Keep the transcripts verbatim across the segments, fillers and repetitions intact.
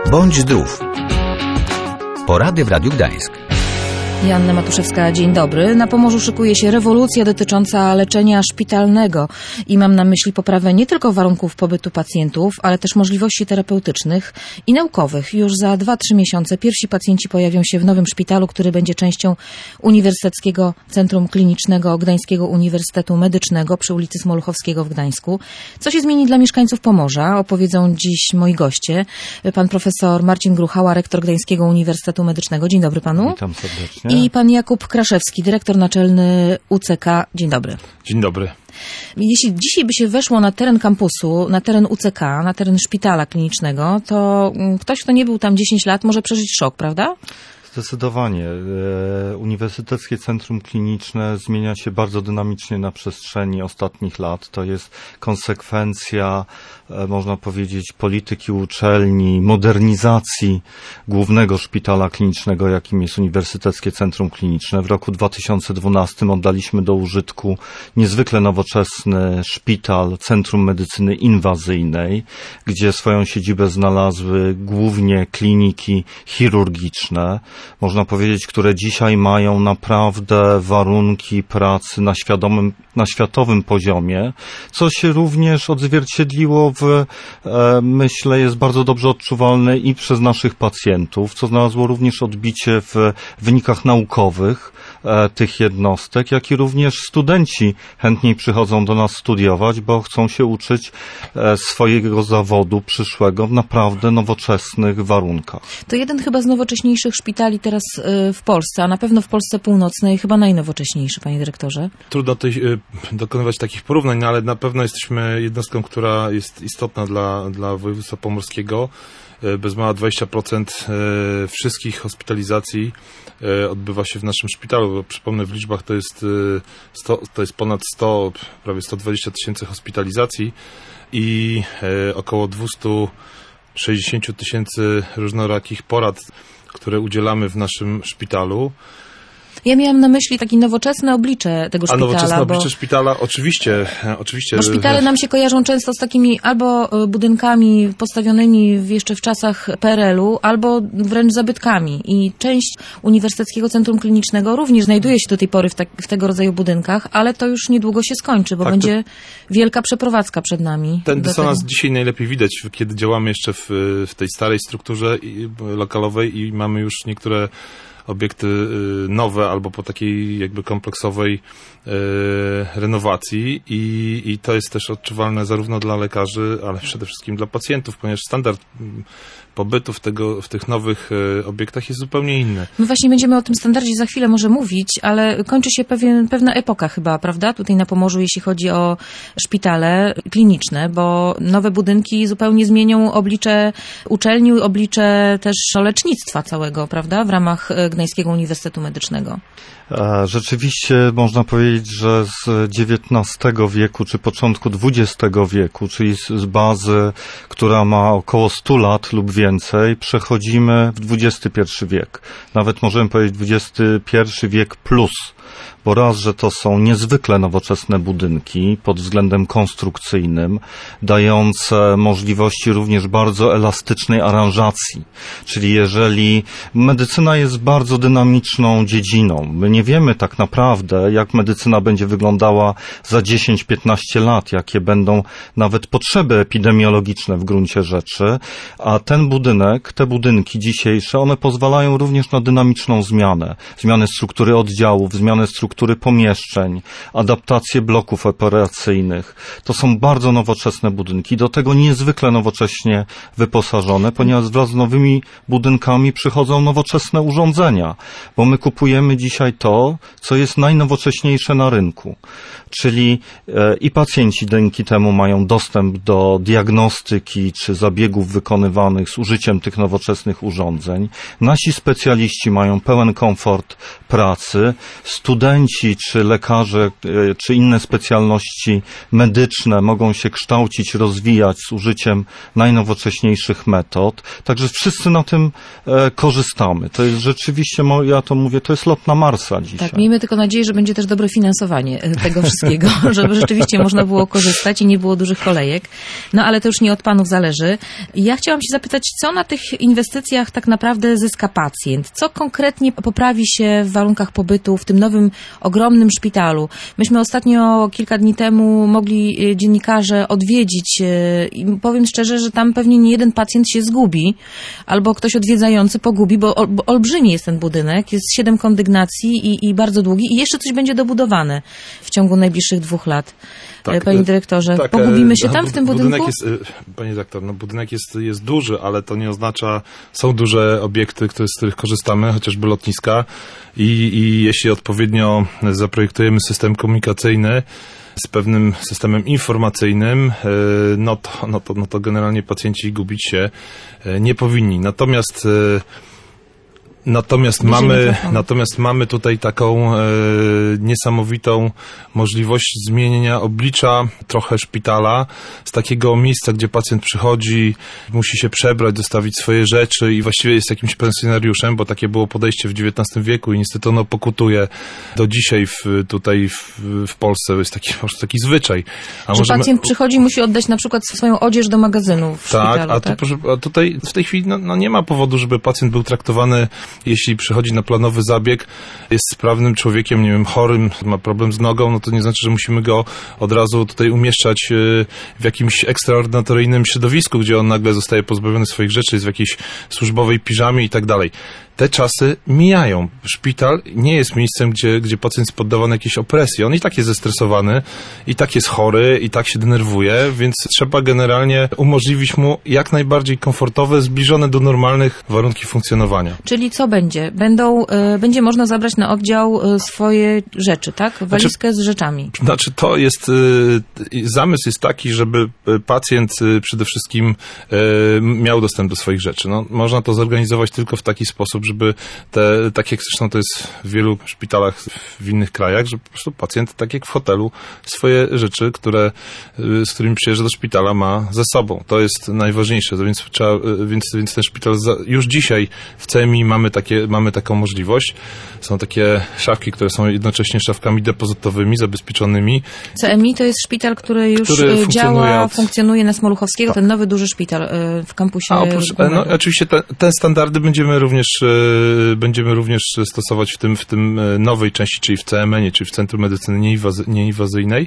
Bądź zdrów. Porady w Radiu Gdańsk. Joanna Matuszewska, dzień dobry. Na Pomorzu szykuje się rewolucja dotycząca leczenia szpitalnego i mam na myśli poprawę nie tylko warunków pobytu pacjentów, ale też możliwości terapeutycznych i naukowych. Już za dwa trzy miesiące pierwsi pacjenci pojawią się w nowym szpitalu, który będzie częścią Uniwersyteckiego Centrum Klinicznego Gdańskiego Uniwersytetu Medycznego przy ulicy Smoluchowskiego w Gdańsku. Co się zmieni dla mieszkańców Pomorza, opowiedzą dziś moi goście. Pan profesor Marcin Gruchała, rektor Gdańskiego Uniwersytetu Medycznego. Dzień dobry panu. Witam serdecznie. I pan Jakub Kraszewski, dyrektor naczelny U C K. Dzień dobry. Dzień dobry. Jeśli dzisiaj by się weszło na teren kampusu, na teren U C K, na teren szpitala klinicznego, to ktoś, kto nie był tam dziesięć lat, może przeżyć szok, prawda? Zdecydowanie. Uniwersyteckie Centrum Kliniczne zmienia się bardzo dynamicznie na przestrzeni ostatnich lat. To jest konsekwencja, można powiedzieć, polityki uczelni, modernizacji głównego szpitala klinicznego, jakim jest Uniwersyteckie Centrum Kliniczne. W roku dwa tysiące dwunastym oddaliśmy do użytku niezwykle nowoczesny szpital, Centrum Medycyny Inwazyjnej, gdzie swoją siedzibę znalazły głównie kliniki chirurgiczne, można powiedzieć, które dzisiaj mają naprawdę warunki pracy na świadomym, na światowym poziomie, co się również odzwierciedliło w, e, myślę, jest bardzo dobrze odczuwalne i przez naszych pacjentów, co znalazło również odbicie w wynikach naukowych e, tych jednostek, jak i również studenci chętniej przychodzą do nas studiować, bo chcą się uczyć e, swojego zawodu przyszłego w naprawdę nowoczesnych warunkach. To jeden chyba z nowocześniejszych szpitali teraz w Polsce, a na pewno w Polsce Północnej chyba najnowocześniejszy, panie dyrektorze. Trudno tutaj dokonywać takich porównań, no ale na pewno jesteśmy jednostką, która jest istotna dla, dla województwa pomorskiego. Bez mała dwadzieścia procent wszystkich hospitalizacji odbywa się w naszym szpitalu. Bo przypomnę, w liczbach to jest, sto, to jest ponad sto, prawie sto dwadzieścia tysięcy hospitalizacji i około dwieście sześćdziesiąt tysięcy różnorakich porad, które udzielamy w naszym szpitalu. Ja miałam na myśli takie nowoczesne oblicze tego szpitala. A nowoczesne bo... oblicze szpitala, oczywiście, oczywiście. Bo szpitale nam się kojarzą często z takimi albo budynkami postawionymi jeszcze w czasach P R L u, albo wręcz zabytkami. I część Uniwersyteckiego Centrum Klinicznego również znajduje się do tej pory w, tak, w tego rodzaju budynkach, ale to już niedługo się skończy, bo tak, będzie to... wielka przeprowadzka przed nami. Ten dysonans tego dzisiaj najlepiej widać, kiedy działamy jeszcze w, w tej starej strukturze lokalowej i mamy już niektóre obiekty nowe albo po takiej jakby kompleksowej e, renowacji i, i to jest też odczuwalne zarówno dla lekarzy, ale przede wszystkim dla pacjentów, ponieważ standard pobytu w, tego, w tych nowych e, obiektach jest zupełnie inny. My właśnie będziemy o tym standardzie za chwilę może mówić, ale kończy się pewien, pewna epoka chyba, prawda? Tutaj na Pomorzu, jeśli chodzi o szpitale kliniczne, bo nowe budynki zupełnie zmienią oblicze uczelni, oblicze też lecznictwa całego, prawda? W ramach Gdańskiego Uniwersytetu Medycznego. Rzeczywiście można powiedzieć, że z dziewiętnastego wieku czy początku dwudziestego wieku, czyli z bazy, która ma około stu lat lub więcej, przechodzimy w dwudziesty pierwszy wiek. Nawet możemy powiedzieć dwudziesty pierwszy wiek plus. Bo raz, że to są niezwykle nowoczesne budynki pod względem konstrukcyjnym, dające możliwości również bardzo elastycznej aranżacji. Czyli jeżeli medycyna jest bardzo dynamiczną dziedziną, my nie wiemy tak naprawdę, jak medycyna będzie wyglądała za dziesięć piętnaście lat, jakie będą nawet potrzeby epidemiologiczne w gruncie rzeczy, a ten budynek, te budynki dzisiejsze, one pozwalają również na dynamiczną zmianę. Zmianę struktury oddziałów, zmianę struktury pomieszczeń, adaptację bloków operacyjnych. To są bardzo nowoczesne budynki, do tego niezwykle nowocześnie wyposażone, ponieważ wraz z nowymi budynkami przychodzą nowoczesne urządzenia, bo my kupujemy dzisiaj to, co jest najnowocześniejsze na rynku. Czyli e, i pacjenci dzięki temu mają dostęp do diagnostyki czy zabiegów wykonywanych z użyciem tych nowoczesnych urządzeń. Nasi specjaliści mają pełen komfort pracy. Studenci pacjenci, czy lekarze, czy inne specjalności medyczne mogą się kształcić, rozwijać z użyciem najnowocześniejszych metod. Także wszyscy na tym e, korzystamy. To jest rzeczywiście, ja to mówię, to jest lot na Marsa dzisiaj. Tak, miejmy tylko nadzieję, że będzie też dobre finansowanie tego wszystkiego, żeby rzeczywiście można było korzystać i nie było dużych kolejek. No ale to już nie od panów zależy. Ja chciałam się zapytać, co na tych inwestycjach tak naprawdę zyska pacjent? Co konkretnie poprawi się w warunkach pobytu w tym nowym, ogromnym szpitalu? Myśmy ostatnio, kilka dni temu, mogli dziennikarze odwiedzić i powiem szczerze, że tam pewnie nie jeden pacjent się zgubi, albo ktoś odwiedzający pogubi, bo, ol, bo olbrzymi jest ten budynek, jest siedem kondygnacji i, i bardzo długi i jeszcze coś będzie dobudowane w ciągu najbliższych dwóch lat. Tak, panie dyrektorze, tak, pogubimy się tam w tym budynku? Budynek jest, panie dyrektor, no budynek jest, jest duży, ale to nie oznacza, są duże obiekty, które, z których korzystamy, chociażby lotniska i, i jeśli odpowiednio zaprojektujemy system komunikacyjny z pewnym systemem informacyjnym, no to, no to, no to generalnie pacjenci gubić się nie powinni. Natomiast Natomiast mamy, natomiast mamy tutaj taką e, niesamowitą możliwość zmienienia oblicza trochę szpitala z takiego miejsca, gdzie pacjent przychodzi, musi się przebrać, zostawić swoje rzeczy i właściwie jest jakimś pensjonariuszem, bo takie było podejście w dziewiętnastym wieku i niestety ono pokutuje do dzisiaj w, tutaj w, w Polsce. Jest taki, taki zwyczaj. A Że możemy... pacjent przychodzi, musi oddać na przykład swoją odzież do magazynu w tak, szpitalu, a, tak? Tu, a tutaj w tej chwili no, no nie ma powodu, żeby pacjent był traktowany, jeśli przychodzi na planowy zabieg, jest sprawnym człowiekiem, nie wiem, chorym, ma problem z nogą, no to nie znaczy, że musimy go od razu tutaj umieszczać w jakimś ekstraordynaryjnym środowisku, gdzie on nagle zostaje pozbawiony swoich rzeczy, jest w jakiejś służbowej piżamie i tak dalej. Te czasy mijają. Szpital nie jest miejscem, gdzie, gdzie pacjent jest poddawany jakiejś opresji. On i tak jest zestresowany, i tak jest chory, i tak się denerwuje, więc trzeba generalnie umożliwić mu jak najbardziej komfortowe, zbliżone do normalnych warunki funkcjonowania. Czyli co będzie? Będą, y, będzie można zabrać na oddział y, swoje rzeczy, tak? Walizkę znaczy, z rzeczami. Znaczy to jest, y, zamysł jest taki, żeby pacjent y, przede wszystkim y, miał dostęp do swoich rzeczy. No, można to zorganizować tylko w taki sposób, żeby te, tak jak zresztą to jest w wielu szpitalach w innych krajach, że po prostu pacjent, tak jak w hotelu, swoje rzeczy, które, z którymi przyjeżdża do szpitala, ma ze sobą. To jest najważniejsze, więc, trzeba, więc, więc ten szpital za, już dzisiaj w C M I mamy, takie, mamy taką możliwość. Są takie szafki, które są jednocześnie szafkami depozytowymi, zabezpieczonymi. C M I to jest szpital, który już który działa, funkcjonuje, od... funkcjonuje na Smoluchowskiego, tak. Ten nowy duży szpital w kampusie. A oprócz, no, oczywiście te, te standardy będziemy również będziemy również stosować w tym, w tym nowej części, czyli w C M N-ie, czyli w Centrum Medycyny Nieinwazy- Nieinwazyjnej.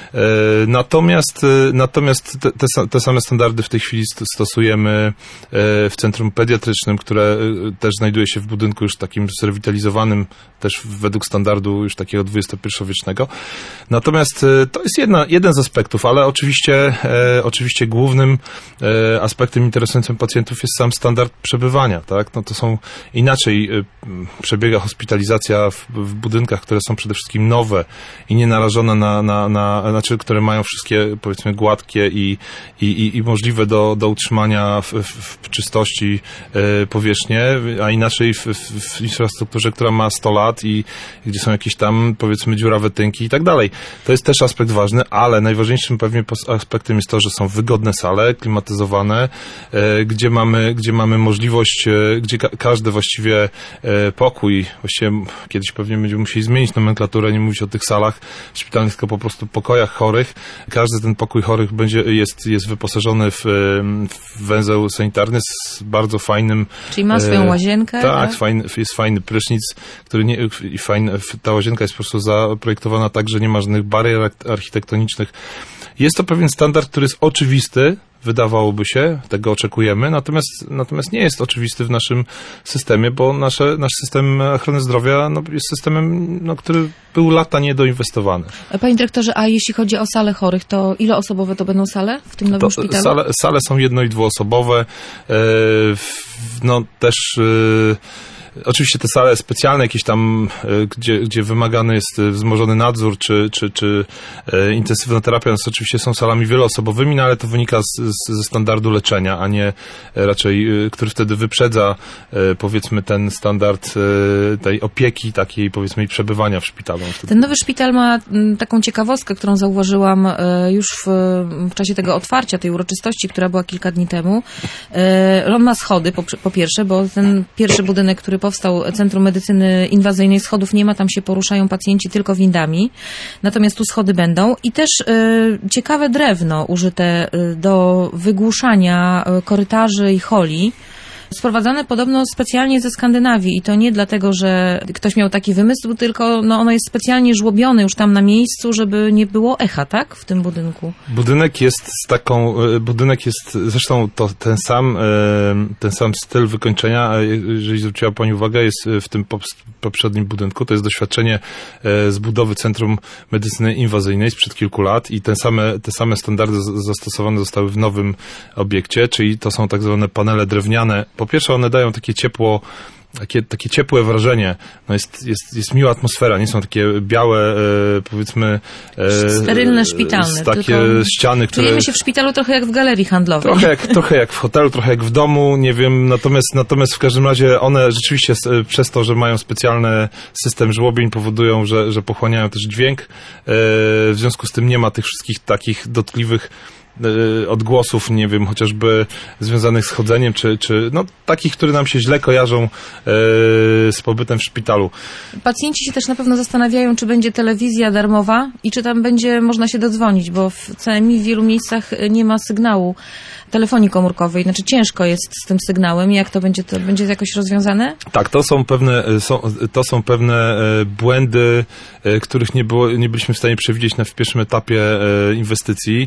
Natomiast, natomiast te, te, te same standardy w tej chwili stosujemy w Centrum Pediatrycznym, które też znajduje się w budynku już takim zrewitalizowanym, też według standardu już takiego dwudziestopierwowiecznego. Natomiast to jest jedna, jeden z aspektów, ale oczywiście, oczywiście głównym aspektem interesującym pacjentów jest sam standard przebywania, tak? No to są inaczej przebiega hospitalizacja w, w budynkach, które są przede wszystkim nowe i nie narażone na, na, na znaczy, które mają wszystkie, powiedzmy, gładkie i, i, i możliwe do, do utrzymania w, w, w czystości e, powierzchnie, a inaczej w, w, w infrastrukturze, która ma sto lat i gdzie są jakieś tam, powiedzmy, dziurawe tynki i tak dalej. To jest też aspekt ważny, ale najważniejszym pewnie aspektem jest to, że są wygodne sale, klimatyzowane, e, gdzie mamy, gdzie mamy możliwość, e, gdzie ka- każdy właściwie e, pokój, właściwie kiedyś pewnie będziemy musieli zmienić nomenklaturę, nie mówić o tych salach szpitalnych, tylko po prostu pokojach chorych. Każdy ten pokój chorych będzie, jest, jest wyposażony w, w węzeł sanitarny z bardzo fajnym... Czyli ma swoją łazienkę? Tak, tak? Fajny, jest fajny prysznic, który nie, i fajny, ta łazienka jest po prostu zaprojektowana tak, że nie ma żadnych barier architektonicznych. Jest to pewien standard, który jest oczywisty, wydawałoby się, tego oczekujemy, natomiast, natomiast nie jest oczywisty w naszym systemie, bo nasze, nasz system ochrony zdrowia no, jest systemem, no, który był lata niedoinwestowany. Panie dyrektorze, a jeśli chodzi o sale chorych, to iloosobowe to będą sale w tym nowym to, szpitalu? Sale, sale są jedno- i dwuosobowe. E, no też... E, Oczywiście te sale specjalne, jakieś tam, gdzie, gdzie wymagany jest wzmożony nadzór, czy, czy, czy intensywna terapia, no, oczywiście są salami wieloosobowymi, no ale to wynika z, z, ze standardu leczenia, a nie raczej, który wtedy wyprzedza, powiedzmy, ten standard tej opieki, takiej, powiedzmy, i przebywania w szpitalu. Ten nowy szpital ma taką ciekawostkę, którą zauważyłam już w, w czasie tego otwarcia, tej uroczystości, która była kilka dni temu. On ma schody, po, po pierwsze, bo ten pierwszy budynek, który powstał, Centrum Medycyny Inwazyjnej, schodów nie ma, tam się poruszają pacjenci tylko windami. Natomiast tu schody będą. I też ciekawe drewno użyte do wygłuszania korytarzy i holi. Sprowadzane podobno specjalnie ze Skandynawii i to nie dlatego, że ktoś miał taki wymysł, tylko no ono jest specjalnie żłobione już tam na miejscu, żeby nie było echa, tak? W tym budynku. Budynek jest z taką, budynek jest, zresztą to ten sam, ten sam styl wykończenia, jeżeli zwróciła Pani uwagę, jest w tym poprzednim budynku. To jest doświadczenie z budowy Centrum Medycyny Inwazyjnej sprzed kilku lat i te same, te same standardy zastosowane zostały w nowym obiekcie, czyli to są tak zwane panele drewniane. Po pierwsze, one dają takie ciepło, takie, takie ciepłe wrażenie. No jest, jest, jest miła atmosfera, nie są takie białe, e, powiedzmy... E, sterylne, szpitalne. Takie ściany, które... Czujemy się w szpitalu trochę jak w galerii handlowej. Trochę jak, trochę jak w hotelu, trochę jak w domu, nie wiem, natomiast, natomiast w każdym razie one rzeczywiście przez to, że mają specjalny system żłobień, powodują, że, że pochłaniają też dźwięk. E, w związku z tym nie ma tych wszystkich takich dotkliwych odgłosów, nie wiem, chociażby związanych z chodzeniem, czy, czy no, takich, które nam się źle kojarzą e, z pobytem w szpitalu. Pacjenci się też na pewno zastanawiają, czy będzie telewizja darmowa i czy tam będzie można się dodzwonić, bo w C M I w wielu miejscach nie ma sygnału telefonii komórkowej, znaczy ciężko jest z tym sygnałem. Jak to będzie, to będzie jakoś rozwiązane? Tak, to są pewne, są, to są pewne błędy, których nie, było, nie byliśmy w stanie przewidzieć na, w pierwszym etapie inwestycji.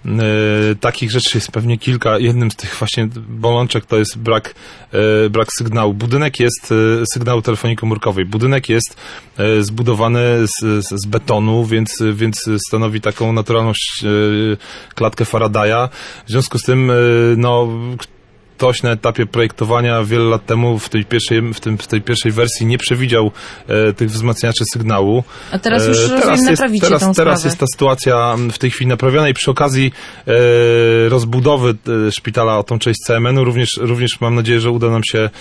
Takich rzeczy jest pewnie kilka. Jednym z tych właśnie bolączek to jest brak, brak sygnału. Budynek jest sygnału telefonii komórkowej. Budynek jest zbudowany z, z betonu, więc, więc stanowi taką naturalną klatkę Faradaya. W związku z tym no, ktoś na etapie projektowania wiele lat temu w tej pierwszej, w tym, w tej pierwszej wersji nie przewidział e, tych wzmacniaczy sygnału. A teraz już e, teraz naprawicie jest, teraz, tą teraz sprawę. jest ta sytuacja w tej chwili naprawiona i przy okazji e, rozbudowy e, szpitala o tą część C M N-u również, również mam nadzieję, że uda nam się e,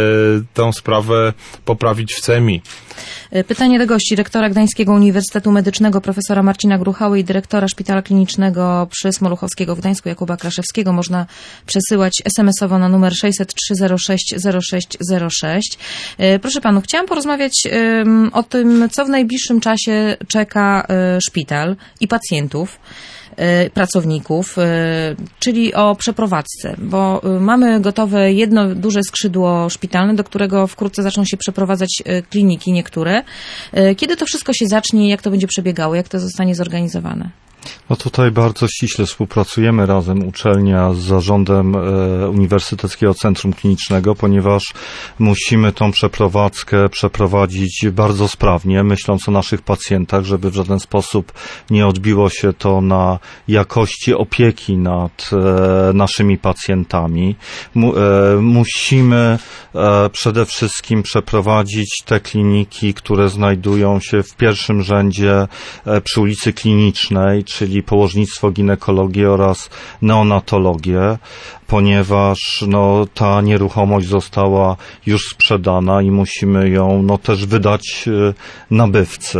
tę sprawę poprawić w C M I. Pytanie do gości, rektora Gdańskiego Uniwersytetu Medycznego profesora Marcina Gruchały i dyrektora Szpitala Klinicznego przy Smoluchowskiego w Gdańsku Jakuba Kraszewskiego można przesyłać es em esowo na numer sześćset trzy zero sześć zero sześć zero sześć. Proszę panów, chciałam porozmawiać o tym, co w najbliższym czasie czeka szpital i pacjentów, pracowników, czyli o przeprowadzce, bo mamy gotowe jedno duże skrzydło szpitalne, do którego wkrótce zaczną się przeprowadzać kliniki niektóre. Kiedy to wszystko się zacznie, jak to będzie przebiegało, jak to zostanie zorganizowane? No tutaj bardzo ściśle współpracujemy razem, uczelnia z zarządem e, Uniwersyteckiego Centrum Klinicznego, ponieważ musimy tą przeprowadzkę przeprowadzić bardzo sprawnie, myśląc o naszych pacjentach, żeby w żaden sposób nie odbiło się to na jakości opieki nad e, naszymi pacjentami. Mu, e, musimy e, przede wszystkim przeprowadzić te kliniki, które znajdują się w pierwszym rzędzie e, przy ulicy Klinicznej, czyli położnictwo, ginekologię oraz neonatologię, ponieważ no, ta nieruchomość została już sprzedana i musimy ją no, też wydać e, nabywcy.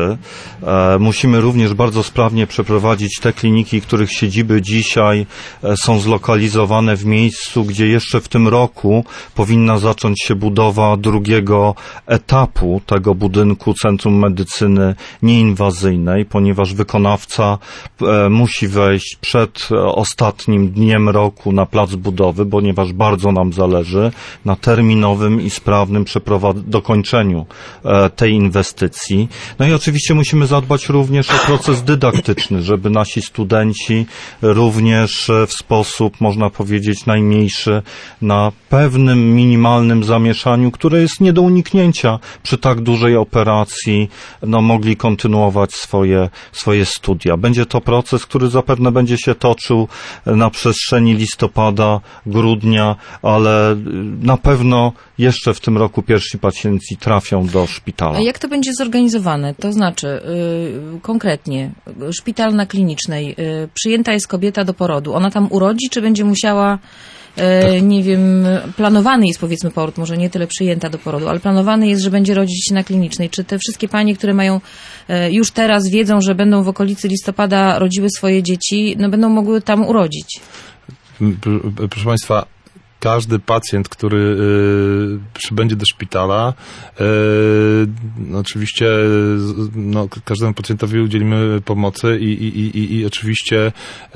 E, musimy również bardzo sprawnie przeprowadzić te kliniki, których siedziby dzisiaj e, są zlokalizowane w miejscu, gdzie jeszcze w tym roku powinna zacząć się budowa drugiego etapu tego budynku Centrum Medycyny Nieinwazyjnej, ponieważ wykonawca e, musi wejść przed e, ostatnim dniem roku na plac budowy, ponieważ bardzo nam zależy na terminowym i sprawnym dokończeniu e, tej inwestycji. No i oczywiście musimy zadbać również o proces dydaktyczny, żeby nasi studenci również w sposób, można powiedzieć, najmniejszy, na pewnym minimalnym zamieszaniu, które jest nie do uniknięcia przy tak dużej operacji, no mogli kontynuować swoje, swoje studia. Będzie to proces, który zapewne będzie się toczył na przestrzeni listopada, grudnia, ale na pewno jeszcze w tym roku pierwsi pacjenci trafią do szpitala. A jak to będzie zorganizowane? To znaczy, yy, konkretnie, szpital na Klinicznej, yy, przyjęta jest kobieta do porodu, ona tam urodzi, czy będzie musiała, yy, nie wiem, planowany jest powiedzmy poród, może nie tyle przyjęta do porodu, ale planowany jest, że będzie rodzić na Klinicznej. Czy te wszystkie panie, które mają yy, już teraz wiedzą, że będą w okolicy listopada rodziły swoje dzieci, no będą mogły tam urodzić? Proszę Państwa, każdy pacjent, który y, przybędzie do szpitala, y, no oczywiście no, każdemu pacjentowi udzielimy pomocy i, i, i, i oczywiście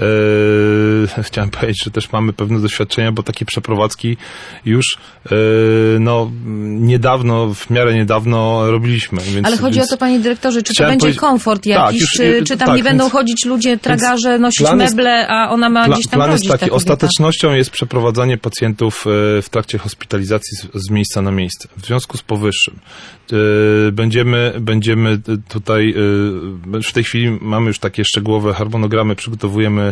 y, chciałem powiedzieć, że też mamy pewne doświadczenia, bo takie przeprowadzki już y, no, niedawno, w miarę niedawno robiliśmy. Więc, Ale chodzi więc o to, panie dyrektorze, czy to będzie komfort jakiś, tak, już, czy, czy tam tak, nie będą więc, chodzić ludzie, tragarze, nosić meble, a ona ma pla, gdzieś tam plan rodzić. jest taki, ta ostatecznością jest przeprowadzanie pacjentów w trakcie hospitalizacji z, z miejsca na miejsce. W związku z powyższym będziemy, będziemy tutaj, w tej chwili mamy już takie szczegółowe harmonogramy, przygotowujemy,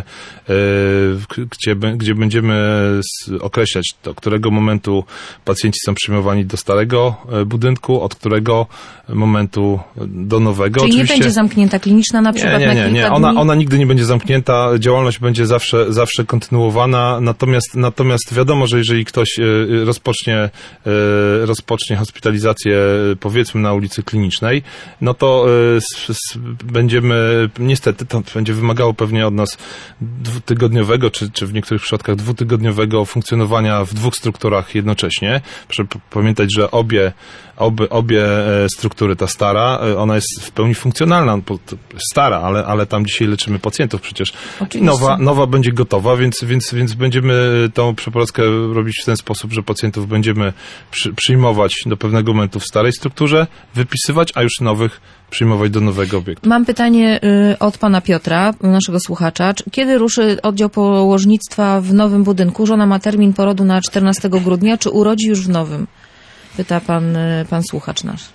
gdzie, gdzie będziemy określać, do którego momentu pacjenci są przyjmowani do starego budynku, od którego momentu do nowego. Czyli Oczywiście, nie będzie zamknięta kliniczna na przykład nie, nie, nie, na kilka nie. dni? Ona, ona nigdy nie będzie zamknięta, działalność będzie zawsze, zawsze kontynuowana, natomiast, natomiast wiadomo, że jeżeli ktoś rozpocznie, rozpocznie hospitalizację powiedzmy na ulicy Klinicznej, no to s, s, będziemy, niestety to będzie wymagało pewnie od nas dwutygodniowego, czy, czy w niektórych przypadkach dwutygodniowego funkcjonowania w dwóch strukturach jednocześnie. Proszę pamiętać, że obie, obie, obie struktury, ta stara, ona jest w pełni funkcjonalna, stara, ale, ale tam dzisiaj leczymy pacjentów przecież. I nowa, nowa będzie gotowa, więc, więc, więc będziemy tą przeprowadzkę robić w ten sposób, że pacjentów będziemy przy, przyjmować do pewnego momentu w starej strukturze, wypisywać, a już nowych przyjmować do nowego obiektu. Mam pytanie y, od pana Piotra, naszego słuchacza. Kiedy ruszy oddział położnictwa w nowym budynku? Żona ma termin porodu na czternastego grudnia, czy urodzi już w nowym? Pyta pan, y, pan słuchacz nasz.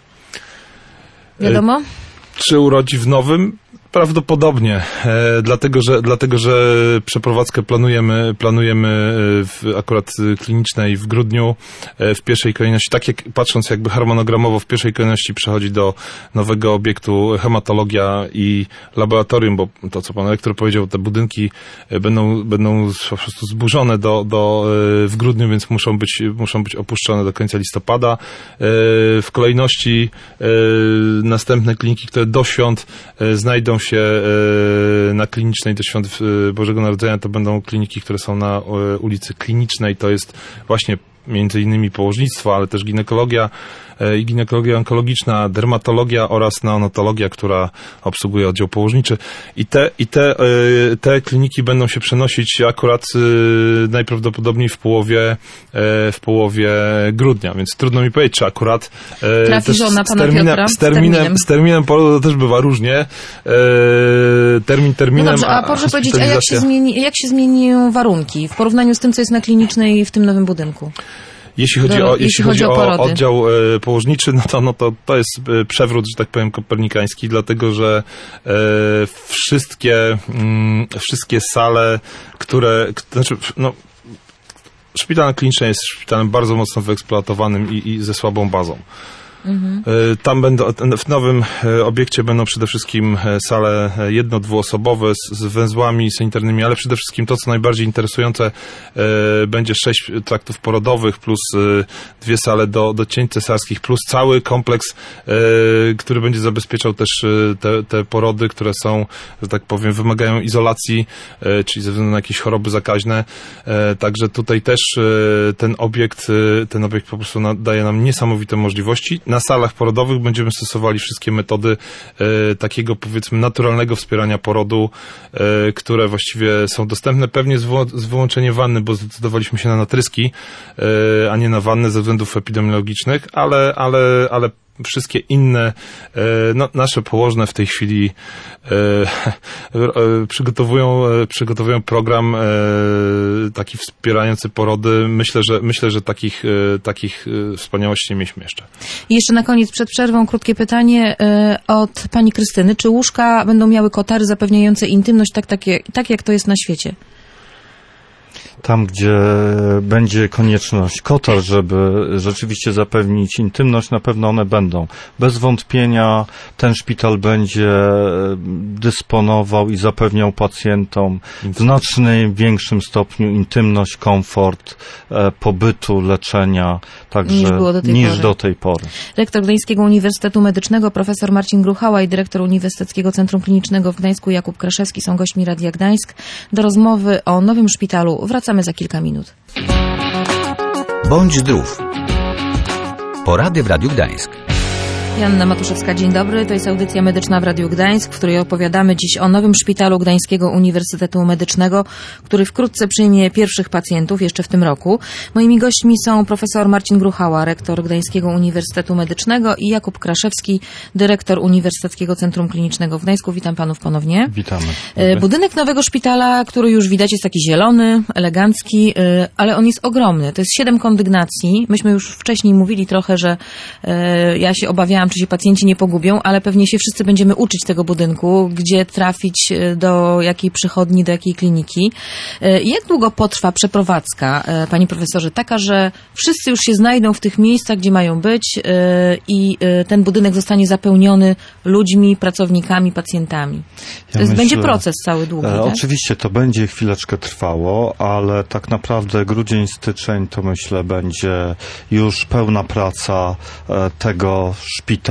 Wiadomo? Y, czy urodzi w nowym? Prawdopodobnie, e, dlatego, że, dlatego, że przeprowadzkę planujemy, planujemy w akurat klinicznej w grudniu, e, w pierwszej kolejności, tak jak patrząc jakby harmonogramowo, w pierwszej kolejności przechodzi do nowego obiektu hematologia i laboratorium, bo to, co pan rektor powiedział, te budynki będą, będą po prostu zburzone do, do, w grudniu, więc muszą być, muszą być opuszczone do końca listopada. E, w kolejności e, następne kliniki, które do świąt e, znajdą się na Klinicznej do świąt Bożego Narodzenia, to będą kliniki, które są na ulicy Klinicznej, to jest właśnie między innymi położnictwo, ale też ginekologia i ginekologia onkologiczna, dermatologia oraz neonatologia, która obsługuje oddział położniczy. I te, i te, te kliniki będą się przenosić akurat najprawdopodobniej w połowie, w połowie grudnia, więc trudno mi powiedzieć, czy akurat trafi żona pana z, terminem, Piotra, z, terminem, z terminem. z terminem porodu też bywa różnie. Termin terminem. No dobrze, a proszę powiedzieć, a jak się, zmieni, jak się zmienią warunki w porównaniu z tym, co jest na Klinicznej w tym nowym budynku? Jeśli chodzi, Do, o, jeśli jeśli chodzi chodzi o, o oddział e, położniczy, no to, no to to jest e, przewrót, że tak powiem, kopernikański, dlatego że e, wszystkie, mm, wszystkie sale, które, znaczy, no, szpital na Klinicznej jest szpitalem bardzo mocno wyeksploatowanym i, i ze słabą bazą. Mhm. Tam będą, w nowym obiekcie będą przede wszystkim sale jedno-, dwuosobowe z, z węzłami sanitarnymi, ale przede wszystkim to, co najbardziej interesujące, będzie sześć traktów porodowych plus dwie sale do, do cięć cesarskich, plus cały kompleks, który będzie zabezpieczał też te, te porody, które są, że tak powiem, wymagają izolacji, czyli ze względu na jakieś choroby zakaźne. Także tutaj też ten obiekt, ten obiekt po prostu daje nam niesamowite możliwości. Na salach porodowych będziemy stosowali wszystkie metody e, takiego, powiedzmy, naturalnego wspierania porodu, e, które właściwie są dostępne, pewnie z, wyło- z wyłączeniem wanny, bo zdecydowaliśmy się na natryski, e, a nie na wannę ze względów epidemiologicznych, ale, ale, ale wszystkie inne, no, nasze położne w tej chwili przygotowują, przygotowują program taki wspierający porody. Myślę, że myślę, że takich, takich wspaniałości nie mieliśmy jeszcze. I jeszcze na koniec, przed przerwą, krótkie pytanie od pani Krystyny. Czy łóżka będą miały kotary zapewniające intymność tak, takie, tak jak to jest na świecie? Tam, gdzie będzie konieczność kotar, żeby rzeczywiście zapewnić intymność, na pewno one będą. Bez wątpienia ten szpital będzie dysponował i zapewniał pacjentom w znacznie większym stopniu intymność, komfort pobytu, leczenia, także niż, było do tej, niż pory. do tej pory. Rektor Gdańskiego Uniwersytetu Medycznego profesor Marcin Gruchała i dyrektor Uniwersyteckiego Centrum Klinicznego w Gdańsku Jakub Kraszewski są gośćmi Radia Gdańsk. Do rozmowy o nowym szpitalu wracamy za kilka minut. Bądź zdrów. Porady w Radiu Gdańsk. Joanna Matuszewska, dzień dobry. To jest audycja medyczna w Radiu Gdańsk, w której opowiadamy dziś o nowym szpitalu Gdańskiego Uniwersytetu Medycznego, który wkrótce przyjmie pierwszych pacjentów jeszcze w tym roku. Moimi gośćmi są profesor Marcin Gruchała, rektor Gdańskiego Uniwersytetu Medycznego i Jakub Kraszewski, dyrektor Uniwersyteckiego Centrum Klinicznego w Gdańsku. Witam panów ponownie. Witamy. Budynek nowego szpitala, który już widać jest taki zielony, elegancki, ale on jest ogromny. To jest siedem kondygnacji. Myśmy już wcześniej mówili trochę, że ja się obawiałam, czy się pacjenci nie pogubią, ale pewnie się wszyscy będziemy uczyć tego budynku, gdzie trafić, do jakiej przychodni, do jakiej kliniki. Jak długo potrwa przeprowadzka, panie profesorze, taka, że wszyscy już się znajdą w tych miejscach, gdzie mają być i ten budynek zostanie zapełniony ludźmi, pracownikami, pacjentami? To ja jest, myślę, będzie proces cały długi, e, tak? Oczywiście to będzie chwileczkę trwało, ale tak naprawdę grudzień, styczeń to myślę będzie już pełna praca e, tego szpitala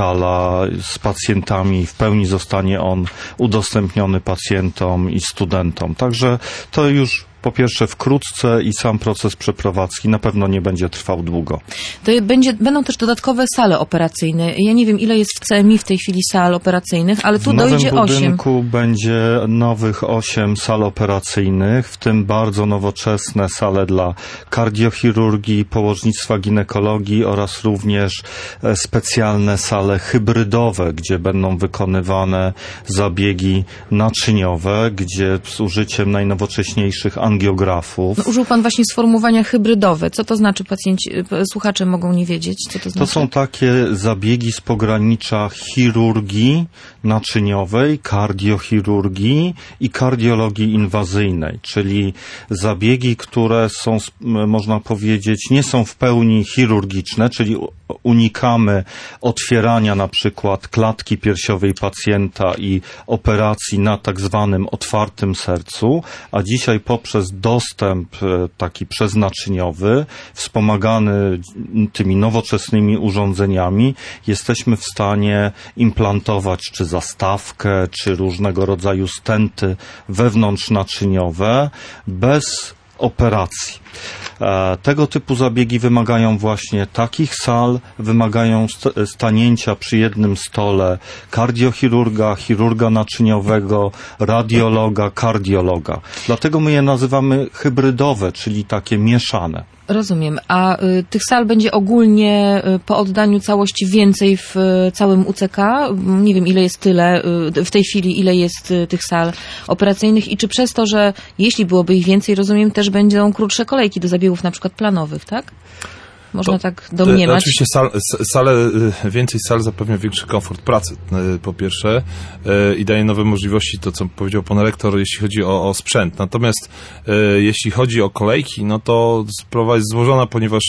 z pacjentami. W pełni zostanie on udostępniony pacjentom i studentom. Także to już po pierwsze wkrótce i sam proces przeprowadzki na pewno nie będzie trwał długo. To będzie, będą też dodatkowe sale operacyjne. Ja nie wiem, ile jest w C M I w tej chwili sal operacyjnych, ale tu dojdzie osiem. W budynku będzie nowych osiem sal operacyjnych, w tym bardzo nowoczesne sale dla kardiochirurgii, położnictwa, ginekologii oraz również specjalne sale hybrydowe, gdzie będą wykonywane zabiegi naczyniowe, gdzie z użyciem najnowocześniejszych angiografów. No, użył pan właśnie sformułowania hybrydowe. Co to znaczy? Pacjenci, słuchacze mogą nie wiedzieć, co to znaczy. To są takie zabiegi z pogranicza chirurgii naczyniowej, kardiochirurgii i kardiologii inwazyjnej, czyli zabiegi, które są, można powiedzieć, nie są w pełni chirurgiczne, czyli unikamy otwierania na przykład klatki piersiowej pacjenta i operacji na tak zwanym otwartym sercu, a dzisiaj poprzez dostęp taki przeznaczeniowy, wspomagany tymi nowoczesnymi urządzeniami, jesteśmy w stanie implantować czy zastawkę, czy różnego rodzaju stenty wewnątrznaczyniowe bez operacji. Tego typu zabiegi wymagają właśnie takich sal, wymagają stanięcia przy jednym stole kardiochirurga, chirurga naczyniowego, radiologa, kardiologa. Dlatego my je nazywamy hybrydowe, czyli takie mieszane. Rozumiem. A y, tych sal będzie ogólnie y, po oddaniu całości więcej w y, całym U C K? Nie wiem, ile jest tyle, y, w tej chwili, ile jest y, tych sal operacyjnych i czy przez to, że jeśli byłoby ich więcej, rozumiem, też będą krótsze kolejki do zabiegów na przykład planowych, tak? Można to, tak domniemać. Oczywiście sal, sale, więcej sal zapewnia większy komfort pracy, po pierwsze, i daje nowe możliwości, to co powiedział pan rektor, jeśli chodzi o, o sprzęt. Natomiast jeśli chodzi o kolejki, no to sprawa jest złożona, ponieważ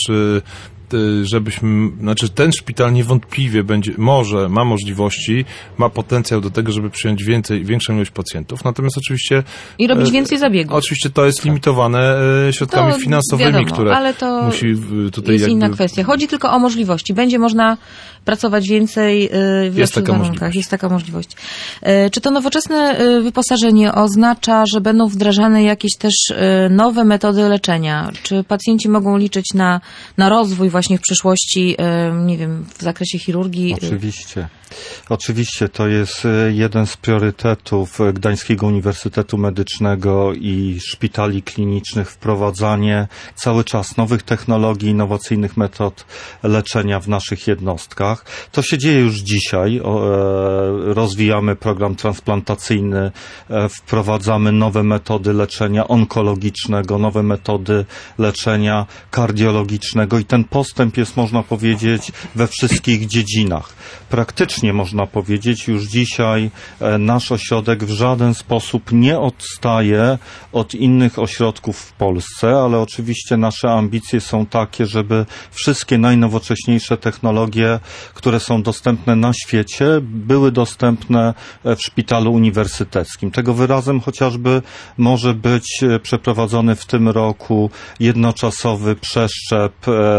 żebyśmy, znaczy ten szpital niewątpliwie będzie, może, ma możliwości, ma potencjał do tego, żeby przyjąć więcej, większą ilość pacjentów, natomiast oczywiście... I robić e, więcej zabiegów. Oczywiście to jest limitowane e, środkami to finansowymi, wiadomo, które ale to musi tutaj jest jakby... inna kwestia. Chodzi tylko o możliwości. Będzie można pracować więcej w lepszych warunkach. Jest taka możliwość. E, czy to nowoczesne e, wyposażenie oznacza, że będą wdrażane jakieś też e, nowe metody leczenia? Czy pacjenci mogą liczyć na, na rozwój właśnie właśnie w przyszłości, nie wiem, w zakresie chirurgii? Oczywiście. Oczywiście to jest jeden z priorytetów Gdańskiego Uniwersytetu Medycznego i szpitali klinicznych, wprowadzanie cały czas nowych technologii, innowacyjnych metod leczenia w naszych jednostkach. To się dzieje już dzisiaj. Rozwijamy program transplantacyjny, wprowadzamy nowe metody leczenia onkologicznego, nowe metody leczenia kardiologicznego i ten postęp jest, można powiedzieć, we wszystkich dziedzinach. Praktycznie można powiedzieć, już dzisiaj nasz ośrodek w żaden sposób nie odstaje od innych ośrodków w Polsce, ale oczywiście nasze ambicje są takie, żeby wszystkie najnowocześniejsze technologie, które są dostępne na świecie, były dostępne w szpitalu uniwersyteckim. Tego wyrazem chociażby może być przeprowadzony w tym roku jednoczasowy przeszczep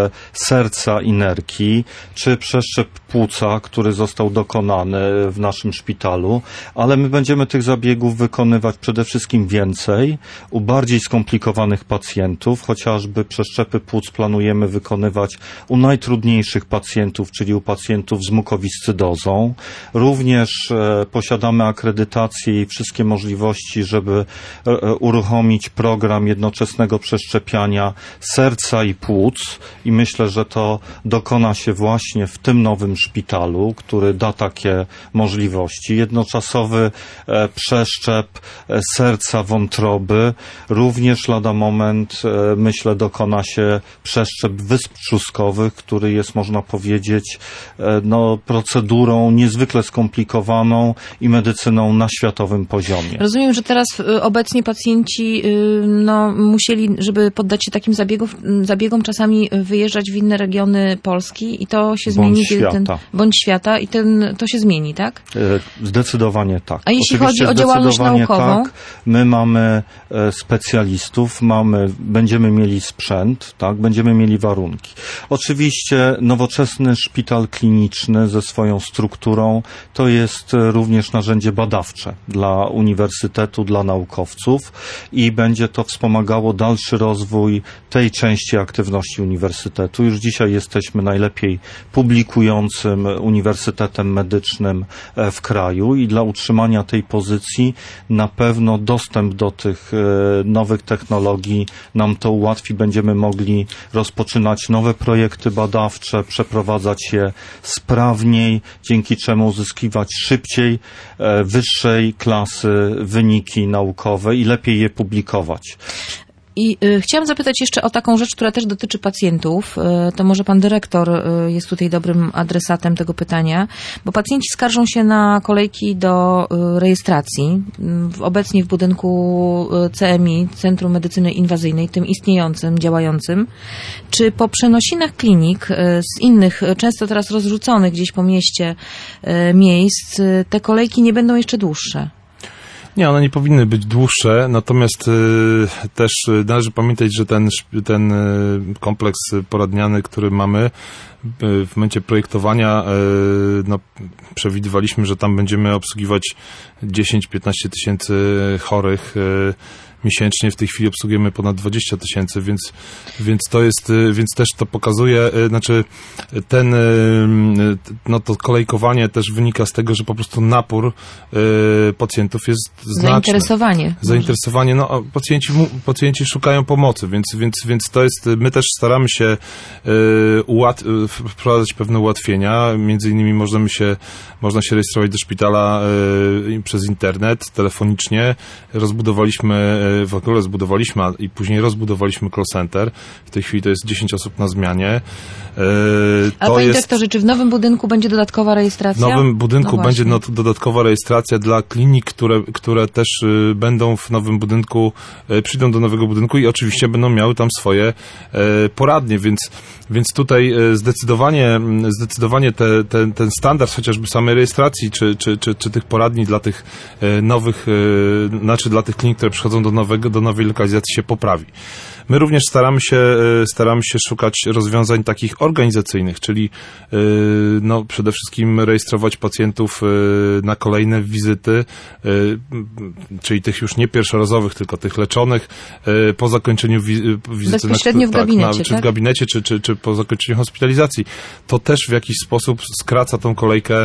serca i nerki, czy przeszczep płuca, który został dokonany w naszym szpitalu, ale my będziemy tych zabiegów wykonywać przede wszystkim więcej u bardziej skomplikowanych pacjentów, chociażby przeszczepy płuc planujemy wykonywać u najtrudniejszych pacjentów, czyli u pacjentów z mukowiscydozą. Również e, posiadamy akredytację i wszystkie możliwości, żeby e, uruchomić program jednoczesnego przeszczepiania serca i płuc i myślę, że to dokona się właśnie w tym nowym szpitalu, który da takie możliwości. Jednoczasowy e, przeszczep e, serca, wątroby. Również lada moment, e, myślę, dokona się przeszczep wysp trzustkowych, który jest, można powiedzieć, e, no, procedurą niezwykle skomplikowaną i medycyną na światowym poziomie. Rozumiem, że teraz y, obecnie pacjenci y, no, musieli, żeby poddać się takim zabiegom, zabiegom, czasami wyjeżdżać w inne regiony Polski i to się zmieni. Bądź świata. Ten, bądź świata i ten, to się zmieni, tak? Zdecydowanie tak. A jeśli Oczywiście chodzi o działalność naukową? Tak, my mamy specjalistów, mamy, będziemy mieli sprzęt, tak, będziemy mieli warunki. Oczywiście nowoczesny szpital kliniczny ze swoją strukturą to jest również narzędzie badawcze dla uniwersytetu, dla naukowców i będzie to wspomagało dalszy rozwój tej części aktywności uniwersytetu. Już dzisiaj jesteśmy najlepiej publikującym uniwersytetem medycznym w kraju i dla utrzymania tej pozycji na pewno dostęp do tych nowych technologii nam to ułatwi. Będziemy mogli rozpoczynać nowe projekty badawcze, przeprowadzać je sprawniej, dzięki czemu uzyskiwać szybciej wyższej klasy wyniki naukowe i lepiej je publikować. I y, chciałam zapytać jeszcze o taką rzecz, która też dotyczy pacjentów. Y, to może pan dyrektor y, jest tutaj dobrym adresatem tego pytania, bo pacjenci skarżą się na kolejki do y, rejestracji. Y, obecnie w budynku y, C M I, Centrum Medycyny Inwazyjnej, tym istniejącym, działającym. Czy po przenosinach klinik y, z innych, y, często teraz rozrzuconych gdzieś po mieście y, miejsc, y, te kolejki nie będą jeszcze dłuższe? Nie, one nie powinny być dłuższe, natomiast y, też należy pamiętać, że ten, ten y, kompleks poradniany, który mamy, y, w momencie projektowania y, no, przewidywaliśmy, że tam będziemy obsługiwać dziesięć do piętnastu tysięcy chorych y, miesięcznie. W tej chwili obsługujemy ponad dwadzieścia tysięcy, więc, więc to jest, więc też to pokazuje, znaczy ten, no to kolejkowanie też wynika z tego, że po prostu napór pacjentów jest znaczny. Zainteresowanie. Zainteresowanie, no pacjenci, pacjenci szukają pomocy, więc, więc, więc to jest, my też staramy się ułat, wprowadzać pewne ułatwienia, między innymi możemy się, można się rejestrować do szpitala przez internet, telefonicznie, rozbudowaliśmy w ogóle zbudowaliśmy i później rozbudowaliśmy call center. W tej chwili to jest dziesięć osób na zmianie. A to panie jest... dyrektorze, czy w nowym budynku będzie dodatkowa rejestracja? W nowym budynku no będzie no, dodatkowa rejestracja dla klinik, które, które też y, będą w nowym budynku, y, przyjdą do nowego budynku i oczywiście będą miały tam swoje y, poradnie, więc, więc tutaj y, zdecydowanie, zdecydowanie te, te, ten standard chociażby samej rejestracji, czy, czy, czy, czy tych poradni dla tych y, nowych, y, znaczy dla tych klinik, które przychodzą do nowego, do nowej lokalizacji się poprawi. My również staramy się, staramy się szukać rozwiązań takich organizacyjnych, czyli no, przede wszystkim rejestrować pacjentów na kolejne wizyty, czyli tych już nie pierwszorazowych, tylko tych leczonych po zakończeniu wi- wizyty. Bezpośrednio na, w gabinecie, tak? Na, czy tak? w gabinecie, czy, czy, czy po zakończeniu hospitalizacji. To też w jakiś sposób skraca tą kolejkę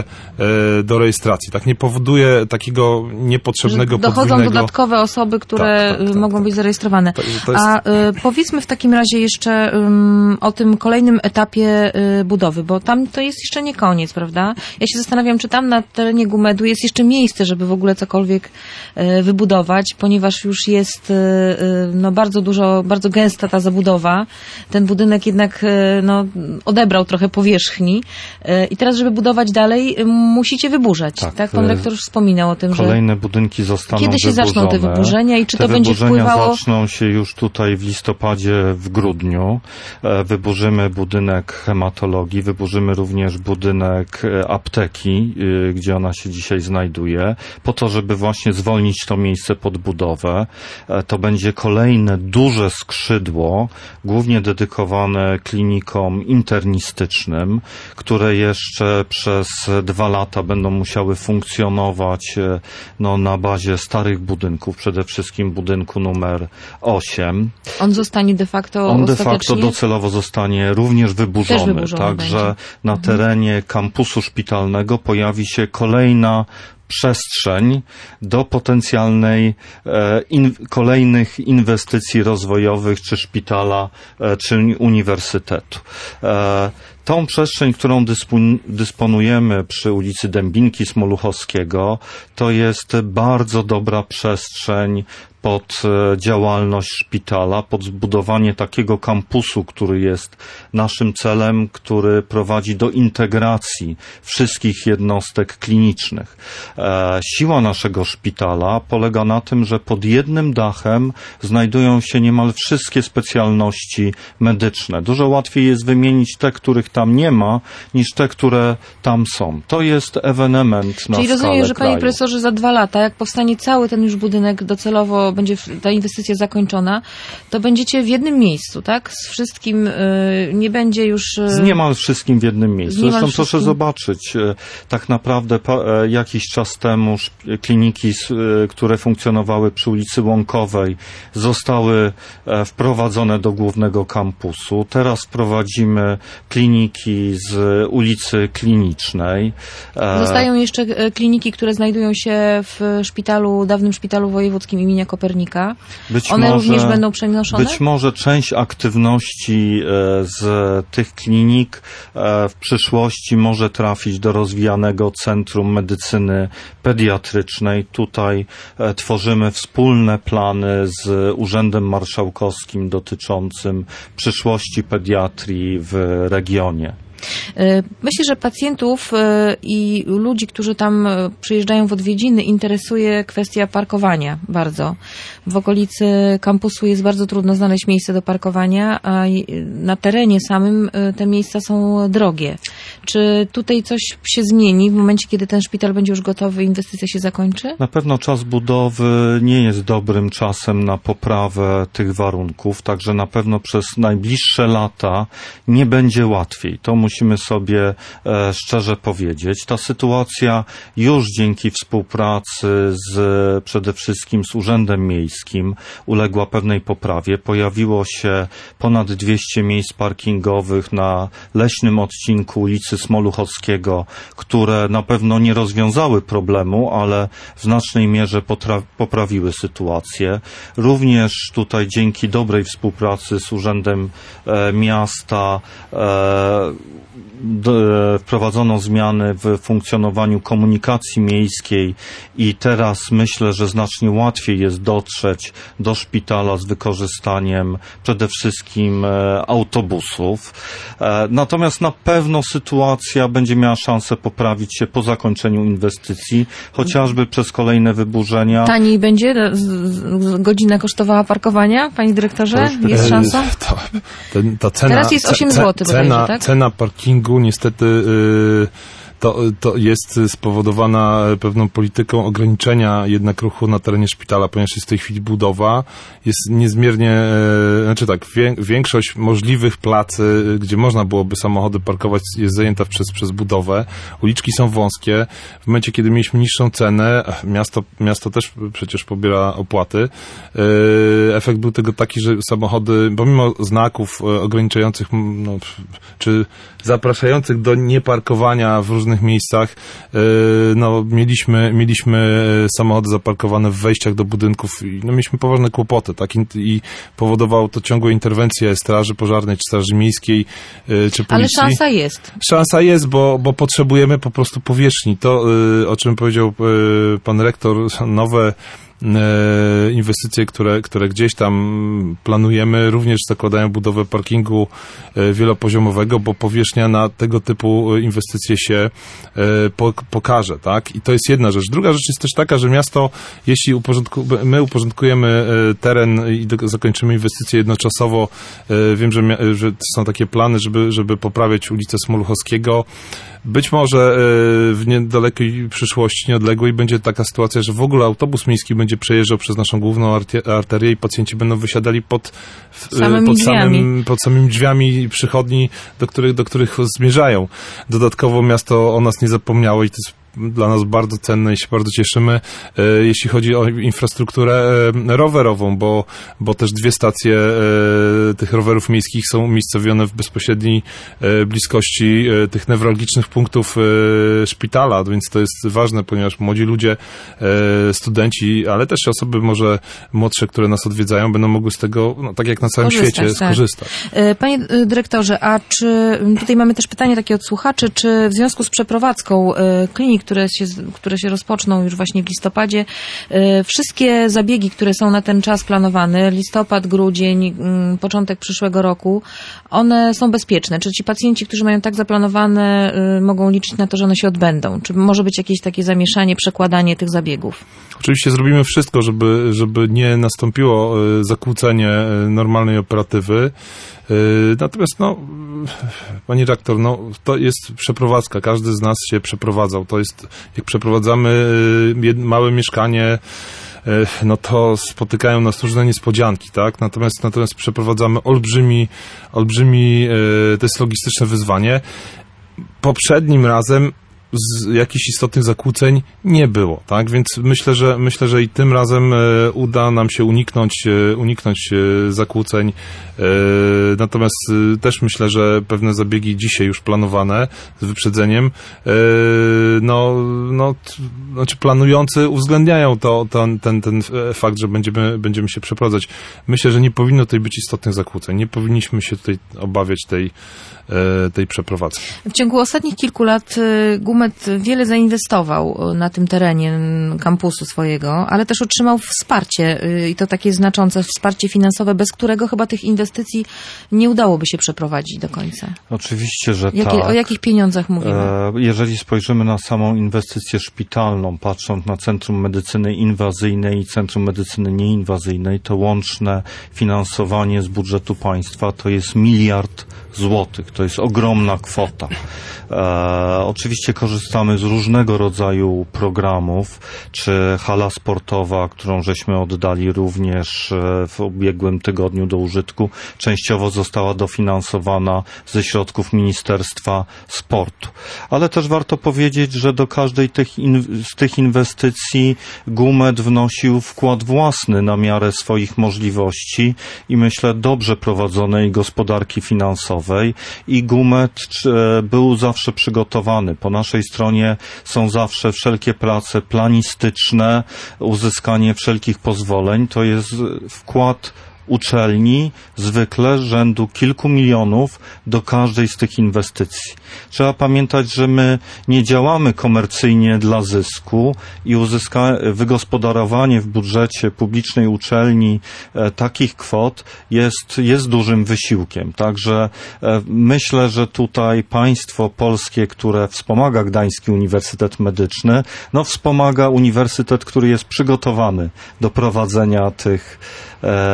do rejestracji. Tak, nie powoduje takiego niepotrzebnego, dochodzą podwójnego... dodatkowe osoby, które tak, tak, tak, mogą tak. być zarejestrowane. To, to jest... A y, powiedzmy w takim razie jeszcze um, o tym kolejnym etapie y, budowy, bo tam to jest jeszcze nie koniec, prawda? Ja się zastanawiam, czy tam na terenie Gumedu jest jeszcze miejsce, żeby w ogóle cokolwiek y, wybudować, ponieważ już jest y, y, no, bardzo dużo, bardzo gęsta ta zabudowa. Ten budynek jednak y, no, odebrał trochę powierzchni y, i teraz, żeby budować dalej, y, musicie wyburzać. Tak, tak? Pan rektor już wspominał o tym, kolejne że... Kolejne budynki zostaną Kiedy się wyburzone. zaczną te wyburzenia i czy te to będzie wpływało... zaczną się już tutaj w listopadzie, w grudniu. Wyburzymy budynek hematologii, wyburzymy również budynek apteki, gdzie ona się dzisiaj znajduje, po to, żeby właśnie zwolnić to miejsce pod budowę. To będzie kolejne duże skrzydło, głównie dedykowane klinikom internistycznym, które jeszcze przez dwa lata będą musiały funkcjonować no, na bazie starych budynków, przede wszystkim budynku numer osiem. On zostanie de facto On de ostatecznie... facto docelowo zostanie również wyburzony. wyburzony Także będzie. na Mhm. terenie kampusu szpitalnego pojawi się kolejna przestrzeń do potencjalnej e, in, kolejnych inwestycji rozwojowych, czy szpitala, e, czy uniwersytetu. E, Tą przestrzeń, którą dyspu- dysponujemy przy ulicy Dębinki Smoluchowskiego, to jest bardzo dobra przestrzeń pod działalność szpitala, pod zbudowanie takiego kampusu, który jest naszym celem, który prowadzi do integracji wszystkich jednostek klinicznych. E, siła naszego szpitala polega na tym, że pod jednym dachem znajdują się niemal wszystkie specjalności medyczne. Dużo łatwiej jest wymienić te, których tam nie ma, niż te, które tam są. To jest ewenement na Czyli skalę rozumiem, że kraju. panie profesorze, za dwa lata, jak powstanie cały ten już budynek, docelowo będzie ta inwestycja zakończona, to będziecie w jednym miejscu, tak? Z wszystkim, y, nie będzie już... Y, Z niemal wszystkim w jednym miejscu. niemal Zresztą wszystkim. proszę zobaczyć, y, tak naprawdę pa, y, jakiś czas temu szp- kliniki, y, które funkcjonowały przy ulicy Łąkowej, zostały y, wprowadzone do głównego kampusu. Teraz prowadzimy kliniki z ulicy Klinicznej. E, Zostają jeszcze y, kliniki, które znajdują się w szpitalu, dawnym szpitalu wojewódzkim imienia Kopernika. Być One może, również będą przenoszone? Być może część aktywności e, z tych klinik e, w przyszłości może trafić do rozwijanego Centrum Medycyny Pediatrycznej. Tutaj e, tworzymy wspólne plany z Urzędem Marszałkowskim dotyczącym przyszłości pediatrii w regionie. Myślę, że pacjentów i ludzi, którzy tam przyjeżdżają w odwiedziny, interesuje kwestia parkowania bardzo. W okolicy kampusu jest bardzo trudno znaleźć miejsce do parkowania, a na terenie samym te miejsca są drogie. Czy tutaj coś się zmieni w momencie, kiedy ten szpital będzie już gotowy, inwestycja się zakończy? Na pewno czas budowy nie jest dobrym czasem na poprawę tych warunków, także na pewno przez najbliższe lata nie będzie łatwiej. To musimy sobie e, szczerze powiedzieć. Ta sytuacja już dzięki współpracy z przede wszystkim z Urzędem Miejskim uległa pewnej poprawie. Pojawiło się ponad dwieście miejsc parkingowych na leśnym odcinku ulicy Smoluchowskiego, które na pewno nie rozwiązały problemu, ale w znacznej mierze potra- poprawiły sytuację. Również tutaj dzięki dobrej współpracy z Urzędem e, Miasta e, d- wprowadzono zmiany w funkcjonowaniu komunikacji miejskiej i teraz myślę, że znacznie łatwiej jest dotrzeć do szpitala z wykorzystaniem przede wszystkim e, autobusów. E, natomiast na pewno sytuacja będzie miała szansę poprawić się po zakończeniu inwestycji, chociażby przez kolejne wyburzenia. Taniej będzie z, z, godzina kosztowała parkowania, panie dyrektorze? Jest szansa? To, ten, ta cena, Teraz jest osiem złotych cena, bodajże, tak? Cena parkingu niestety yy, to, to jest spowodowana pewną polityką ograniczenia jednak ruchu na terenie szpitala, ponieważ jest w tej chwili budowa, jest niezmiernie, e, znaczy tak, wie, większość możliwych placy, gdzie można byłoby samochody parkować, jest zajęta przez, przez budowę. Uliczki są wąskie. W momencie, kiedy mieliśmy niższą cenę, miasto, miasto też przecież pobiera opłaty, e, efekt był tego taki, że samochody, pomimo znaków ograniczających, no, czy zapraszających do nieparkowania w różnych miejscach, no, mieliśmy, mieliśmy samochody zaparkowane w wejściach do budynków i no, mieliśmy poważne kłopoty, tak? I, i powodowało to ciągłe interwencje Straży Pożarnej, czy Straży Miejskiej, czy policji. Ale szansa jest. Szansa jest, bo, bo potrzebujemy po prostu powierzchni. To, o czym powiedział pan rektor, nowe inwestycje, które, które gdzieś tam planujemy, również zakładają budowę parkingu wielopoziomowego, bo powierzchnia na tego typu inwestycje się pokaże, tak? I to jest jedna rzecz. Druga rzecz jest też taka, że miasto, jeśli uporządku, my uporządkujemy teren i do, zakończymy inwestycje jednoczasowo, wiem, że, że są takie plany, żeby, żeby poprawiać ulicę Smoluchowskiego. Być może w niedalekiej przyszłości, nieodległej, będzie taka sytuacja, że w ogóle autobus miejski będzie przejeżdżał przez naszą główną arterię i pacjenci będą wysiadali pod, samymi pod, drzwiami. samym, pod samymi drzwiami przychodni, do których, do których zmierzają. Dodatkowo miasto o nas nie zapomniało i to jest dla nas bardzo cenne i się bardzo cieszymy, jeśli chodzi o infrastrukturę rowerową, bo, bo też dwie stacje tych rowerów miejskich są umiejscowione w bezpośredniej bliskości tych newralgicznych punktów szpitala, więc to jest ważne, ponieważ młodzi ludzie, studenci, ale też osoby może młodsze, które nas odwiedzają, będą mogły z tego, no, tak jak na całym skorzystać, świecie, tak. skorzystać. Panie dyrektorze, a czy, tutaj mamy też pytanie takie od słuchaczy, czy w związku z przeprowadzką klinik, które się, które się rozpoczną już właśnie w listopadzie, wszystkie zabiegi, które są na ten czas planowane, listopad, grudzień, początek przyszłego roku, one są bezpieczne? Czy ci pacjenci, którzy mają tak zaplanowane, mogą liczyć na to, że one się odbędą? Czy może być jakieś takie zamieszanie, przekładanie tych zabiegów? Oczywiście zrobimy wszystko, żeby, żeby nie nastąpiło zakłócenie normalnej operatywy. Natomiast, no, pani rektor, no, to jest przeprowadzka. Każdy z nas się przeprowadzał. To jest, jak przeprowadzamy małe mieszkanie, no to spotykają nas różne niespodzianki, tak? Natomiast, natomiast przeprowadzamy olbrzymi, olbrzymi, to jest logistyczne wyzwanie. Poprzednim razem z jakichś istotnych zakłóceń nie było, tak? Więc myślę, że myślę, że i tym razem e, uda nam się uniknąć, e, uniknąć e, zakłóceń. E, natomiast e, też myślę, że pewne zabiegi dzisiaj już planowane z wyprzedzeniem, e, no, no, t, znaczy planujący uwzględniają to, ten, ten, ten fakt, że będziemy, będziemy się przeprowadzać. Myślę, że nie powinno tutaj być istotnych zakłóceń. Nie powinniśmy się tutaj obawiać tej, e, tej przeprowadzki. W ciągu ostatnich kilku lat Gumet wiele zainwestował na tym terenie kampusu swojego, ale też otrzymał wsparcie i to takie znaczące wsparcie finansowe, bez którego chyba tych inwestycji nie udałoby się przeprowadzić do końca. Oczywiście, że Jakie, tak. O jakich pieniądzach mówimy? Jeżeli spojrzymy na samą inwestycję szpitalną, patrząc na Centrum Medycyny Inwazyjnej i Centrum Medycyny Nieinwazyjnej, to łączne finansowanie z budżetu państwa to jest miliard złotych. To jest ogromna kwota. E, oczywiście korzystamy z różnego rodzaju programów, czy hala sportowa, którą żeśmy oddali również w ubiegłym tygodniu do użytku, częściowo została dofinansowana ze środków Ministerstwa Sportu. Ale też warto powiedzieć, że do każdej tych in, z tych inwestycji Gumet wnosił wkład własny na miarę swoich możliwości i myślę dobrze prowadzonej gospodarki finansowej i Gumet był zawsze przygotowany. Po naszej stronie są zawsze wszelkie prace planistyczne, uzyskanie wszelkich pozwoleń. To jest wkład uczelni zwykle rzędu kilku milionów do każdej z tych inwestycji. Trzeba pamiętać, że my nie działamy komercyjnie dla zysku i uzyska, wygospodarowanie w budżecie publicznej uczelni e, takich kwot jest, jest dużym wysiłkiem. Także e, myślę, że tutaj państwo polskie, które wspomaga Gdański Uniwersytet Medyczny, no wspomaga uniwersytet, który jest przygotowany do prowadzenia tych e, inwestycji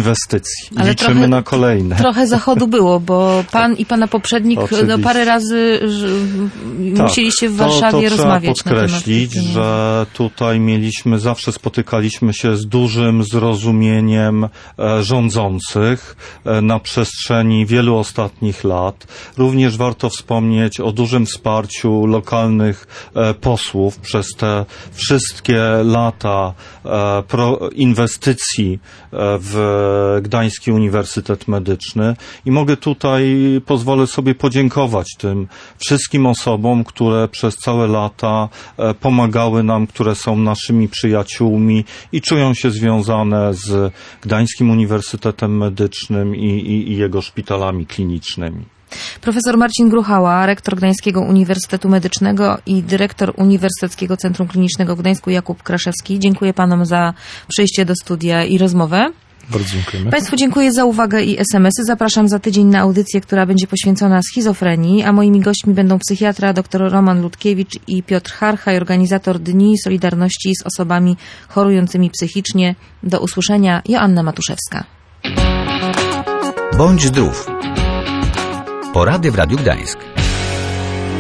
inwestycji. Ale Liczymy trochę, na kolejne. Trochę zachodu było, bo pan i pana poprzednik no, parę razy że, tak, musieliście w Warszawie to, to rozmawiać trzeba podkreślić, na temat że tutaj mieliśmy, zawsze spotykaliśmy się z dużym zrozumieniem e, rządzących e, na przestrzeni wielu ostatnich lat. Również warto wspomnieć o dużym wsparciu lokalnych e, posłów przez te wszystkie lata e, pro, inwestycji e, w Gdański Uniwersytet Medyczny i mogę tutaj, pozwolę sobie podziękować tym wszystkim osobom, które przez całe lata e, pomagały nam, które są naszymi przyjaciółmi i czują się związane z Gdańskim Uniwersytetem Medycznym i, i, i jego szpitalami klinicznymi. Profesor Marcin Gruchała, rektor Gdańskiego Uniwersytetu Medycznego i dyrektor Uniwersyteckiego Centrum Klinicznego w Gdańsku Jakub Kraszewski. Dziękuję panom za przyjście do studia i rozmowę. Bardzo dziękujemy. Państwu dziękuję za uwagę i es em esy. Zapraszam za tydzień na audycję, która będzie poświęcona schizofrenii, a moimi gośćmi będą psychiatra dr Roman Ludkiewicz i Piotr Harchaj, organizator Dni Solidarności z osobami chorującymi psychicznie. Do usłyszenia. Joanna Matuszewska. Bądź zdrów. Porady w Radiu Gdańsk.